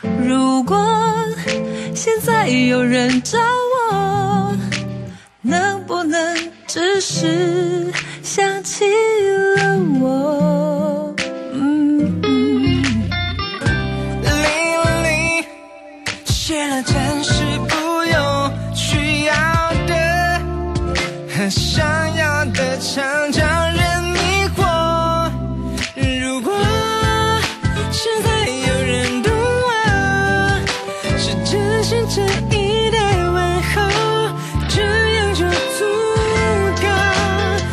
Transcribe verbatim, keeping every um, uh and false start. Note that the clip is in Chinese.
如果现在有人找我，能不能只是想起了我？嗯嗯， 零零写了真是不用需要的和想要的唱着